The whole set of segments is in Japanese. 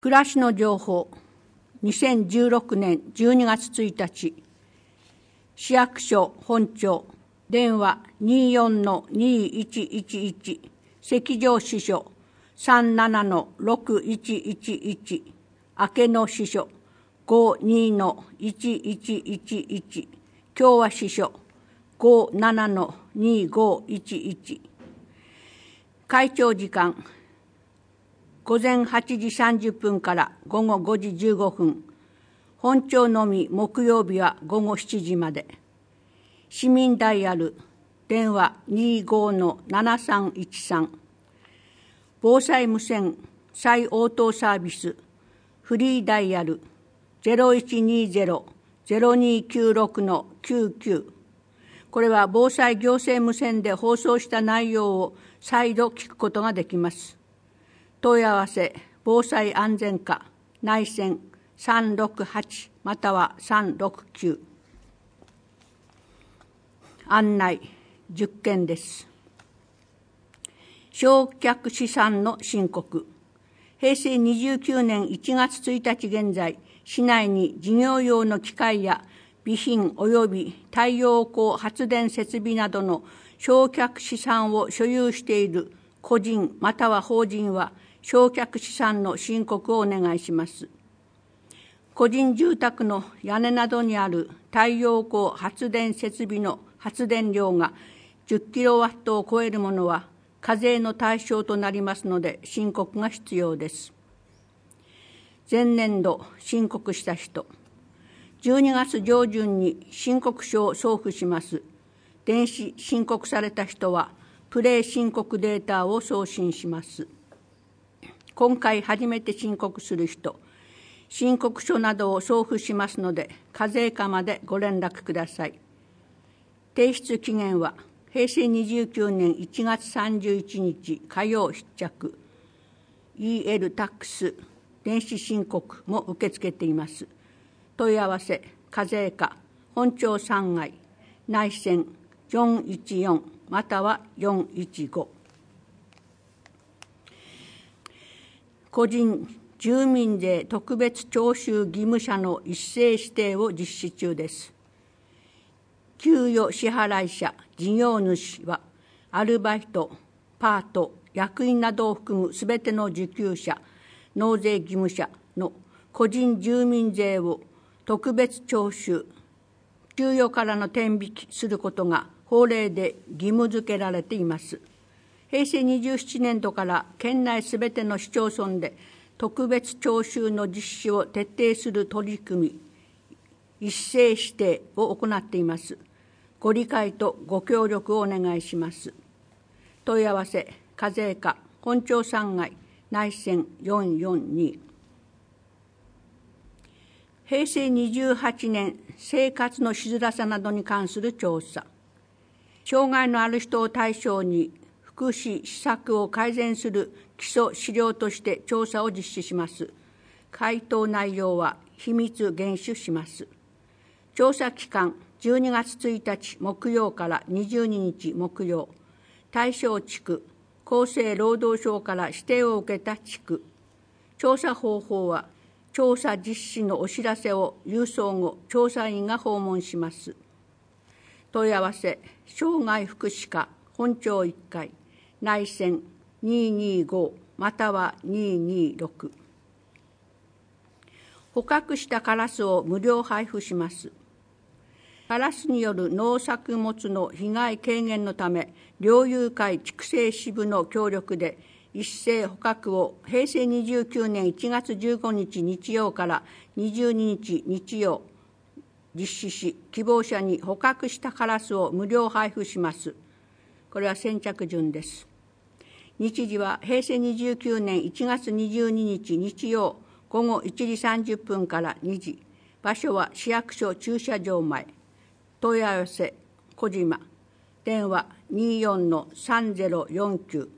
暮らしの情報、2016年12月1日、市役所本庁、電話 24-2111、赤条支所 37-6111、明野支所 52-1111、共和支所 57-2511。会長時間、午前8時30分から午後5時15分、本庁のみ木曜日は午後7時まで。市民ダイヤル、電話 25-7313。防災無線再応答サービス、フリーダイヤル 0120-0296-99。これは防災行政無線で放送した内容を再度聞くことができます。問い合わせ、防災安全課、内線368または369。案内、10件です。償却資産の申告。平成29年1月1日現在、市内に事業用の機械や備品及び太陽光発電設備などの償却資産を所有している個人または法人は、償却資産の申告をお願いします。個人住宅の屋根などにある太陽光発電設備の発電量が10キロワットを超えるものは課税の対象となりますので申告が必要です。前年度申告した人、12月上旬に申告書を送付します。電子申告された人はプレ申告データを送信します。今回初めて申告する人、申告書などを送付しますので、課税課までご連絡ください。提出期限は平成29年1月31日火曜必着。EL タックス電子申告も受け付けています。問い合わせ、課税課、本庁3階、内線414または415。個人住民税特別徴収義務者の一斉指定を実施中です。給与支払い者、事業主は、アルバイト、パート、役員などを含むすべての受給者、納税義務者の個人住民税を特別徴収、給与からの転引きすることが法令で義務付けられています。平成27年度から県内すべての市町村で特別徴収の実施を徹底する取り組み、一斉指定を行っています。ご理解とご協力をお願いします。問い合わせ、課税課、本庁3階、内線442。平成28年生活のしづらさなどに関する調査。障害のある人を対象に福祉施策を改善する基礎資料として調査を実施します。回答内容は秘密厳守します。調査期間12月1日木曜から22日木曜。対象地区、厚生労働省から指定を受けた地区。調査方法は調査実施のお知らせを郵送後、調査員が訪問します。問い合わせ、障害福祉課本庁1階、内線225または226。捕獲したカラスを無料配布します。カラスによる農作物の被害軽減のため、猟友会畜生支部の協力で一斉捕獲を平成29年1月15日日曜から22日日曜実施し、希望者に捕獲したカラスを無料配布します。これは先着順です。日時は平成29年1月22日日曜午後1時30分から2時。場所は市役所駐車場前。問い合わせ、小島。電話 24-3049。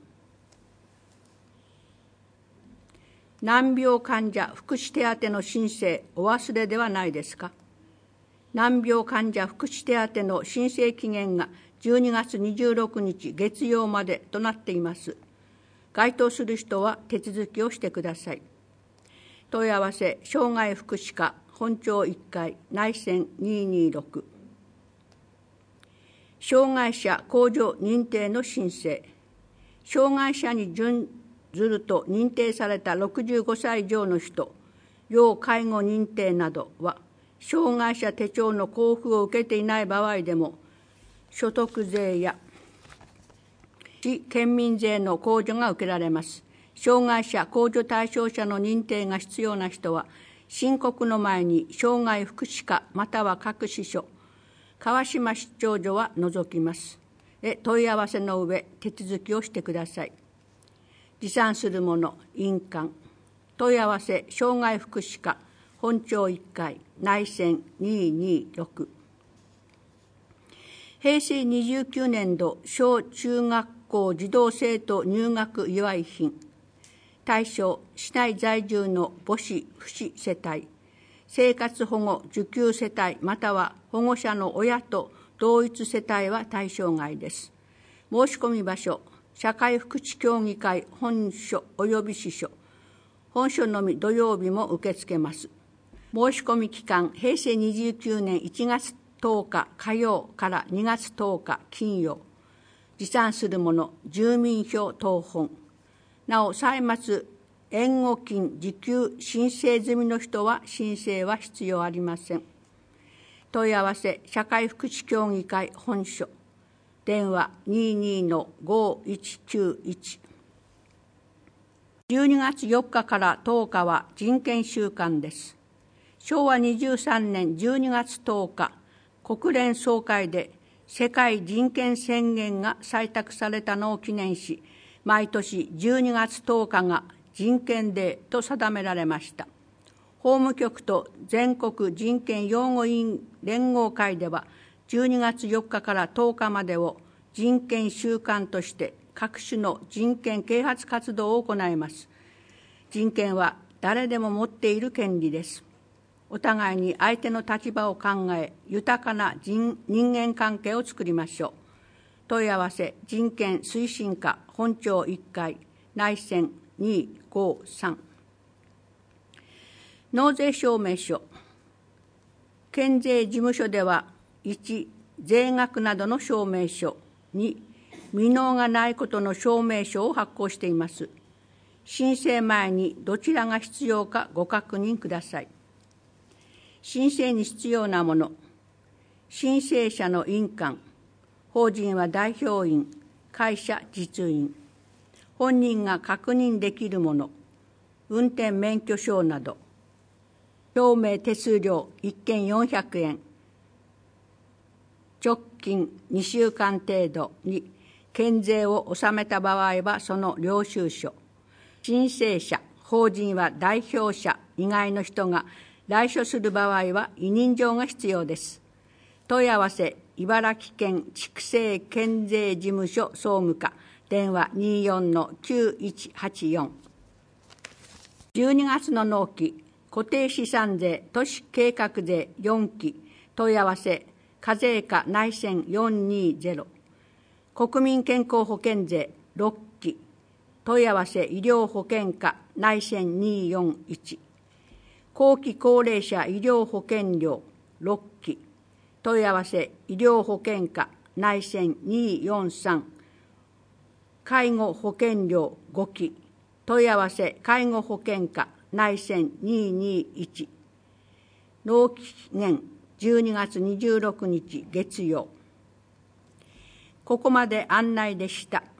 難病患者福祉手当の申請、お忘れではないですか。難病患者福祉手当の申請期限が12月26日月曜までとなっています。該当する人は手続きをしてください。 問い合わせ障害福祉課本庁1階内線226。障害者控除認定の申請。障害者に準ずると認定された65歳以上の人、要介護認定などは、障害者手帳の交付を受けていない場合でも、所得税や市県民税の控除が受けられます。障害者控除対象者の認定が必要な人は、申告の前に障害福祉課または各支所、川島出張所は除きます。問い合わせの上、手続きをしてください。持参するもの、印鑑。問い合わせ障害福祉課本庁1階内線226。平成29年度小中学校児童生徒入学祝い品。対象、市内在住の母子父子世帯、生活保護受給世帯または保護者の親と同一世帯は対象外です。申し込み場所、社会福祉協議会本所及び支所、本所のみ土曜日も受け付けます。申し込み期間、平成29年1月10日火曜から2月10日金曜。持参するもの、住民票謄本。なお、歳末援護金受給申請済みの人は申請は必要ありません。問い合わせ、社会福祉協議会本所。電話 22-5191。12月4日から10日は人権週間です。昭和23年12月10日、国連総会で世界人権宣言が採択されたのを記念し、毎年12月10日が人権デーと定められました。法務局と全国人権擁護委員連合会では、12月4日から10日までを人権週間として各種の人権啓発活動を行います。人権は誰でも持っている権利です。お互いに相手の立場を考え、豊かな人間関係を作りましょう。問い合わせ、人権推進課本庁1階内線253。納税証明書。県税事務所では、1、税額などの証明書。2、未納がないことの証明書を発行しています。申請前にどちらが必要かご確認ください。申請に必要なもの。申請者の印鑑。法人は代表員、会社実印。本人が確認できるもの。運転免許証など。表明手数料1件400円。直近2週間程度に県税を納めた場合はその領収書。申請者、法人は代表者以外の人が来所する場合は委任状が必要です。問い合わせ、茨城県筑西県税事務所総務課、電話 24-9184。12月の納期、固定資産税、都市計画税4期、問い合わせ、課税課内線420。国民健康保険税6期、問い合わせ医療保険課内線241。後期高齢者医療保険料6期、問い合わせ医療保険課内線243。介護保険料5期、問い合わせ介護保険課内線221。納期期限12月26日月曜。ここまで案内でした。